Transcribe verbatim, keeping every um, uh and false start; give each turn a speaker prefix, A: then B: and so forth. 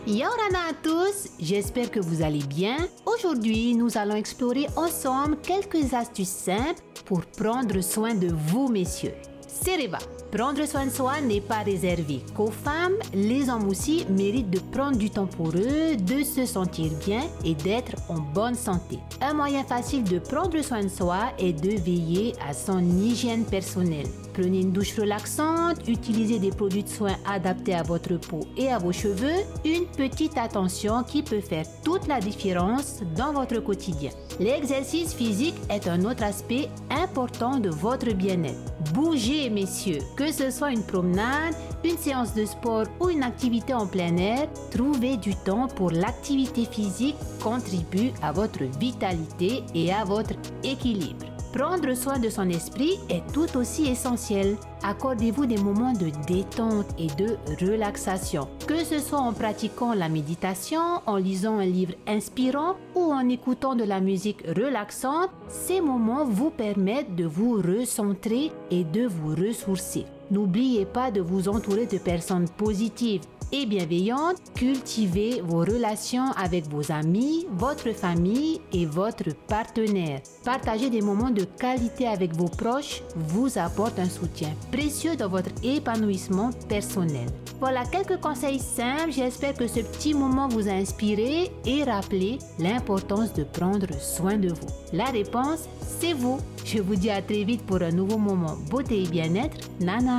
A: Yorana à tous, j'espère que vous allez bien. Aujourd'hui, nous allons explorer ensemble quelques astuces simples pour prendre soin de vous, messieurs. Sereba, prendre soin de soi n'est pas réservé qu'aux femmes, les hommes aussi méritent de prendre du temps pour eux, de se sentir bien et d'être en bonne santé. Un moyen facile de prendre soin de soi est de veiller à son hygiène personnelle. Prenez une douche relaxante, utilisez des produits de soins adaptés à votre peau et à vos cheveux, une petite attention qui peut faire toute la différence dans votre quotidien. L'exercice physique est un autre aspect important de votre bien-être. Bougez, messieurs, que ce soit une promenade, une séance de sport ou une activité en plein air, trouvez du temps pour l'activité physique contribue à votre vitalité et à votre équilibre. Prendre soin de son esprit est tout aussi essentiel. Accordez-vous des moments de détente et de relaxation. Que ce soit en pratiquant la méditation, en lisant un livre inspirant ou en écoutant de la musique relaxante, ces moments vous permettent de vous recentrer et de vous ressourcer. N'oubliez pas de vous entourer de personnes positives et bienveillantes. Cultivez vos relations avec vos amis, votre famille et votre partenaire. Partager des moments de qualité avec vos proches vous apporte un soutien précieux dans votre épanouissement personnel. Voilà quelques conseils simples. J'espère que ce petit moment vous a inspiré et rappelé l'importance de prendre soin de vous. La réponse, c'est vous. Je vous dis à très vite pour un nouveau moment beauté et bien-être. Nana.